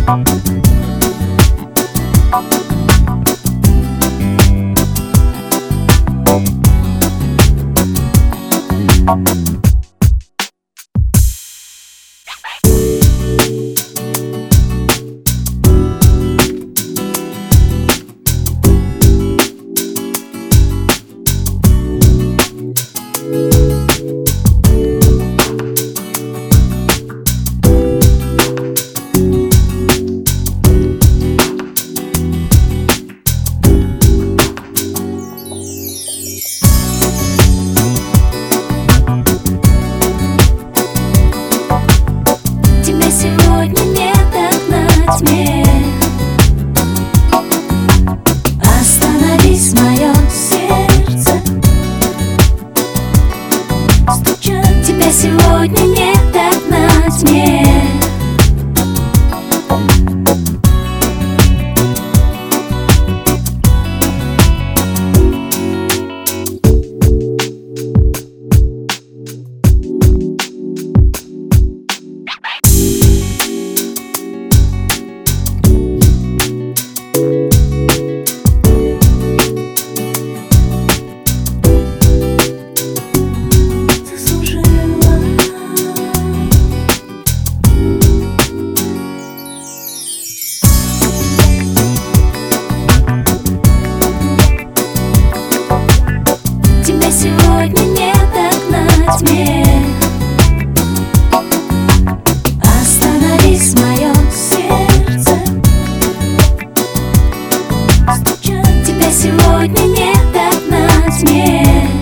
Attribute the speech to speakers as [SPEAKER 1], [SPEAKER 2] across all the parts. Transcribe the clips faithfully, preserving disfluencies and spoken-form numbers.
[SPEAKER 1] Сегодня нет окна тьме. Остановись, мое сердце стучит. Тебя сегодня нет окна тьме. Сегодня нет окна тьме. Остановись, мое сердце стучит. Тебя сегодня нет окна тьме.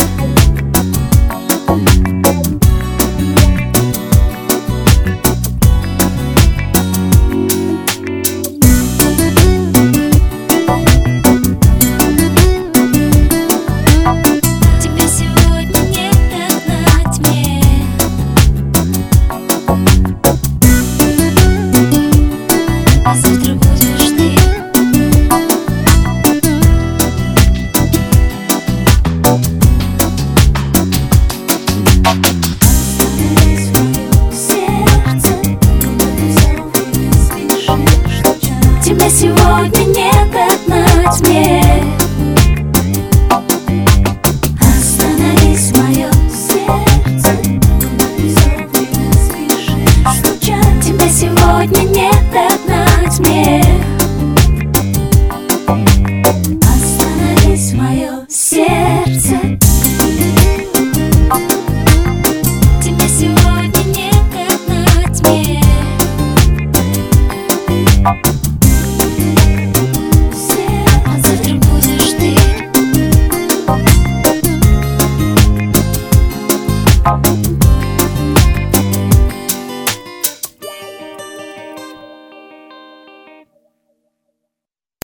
[SPEAKER 1] Тебя сегодня нет окна тьме. Остановись, мое сердце стучит. Тебя сегодня нет окна тьме. Остановись, мое сердце. Тебя сегодня нет окна тьме. А завтра будешь ты.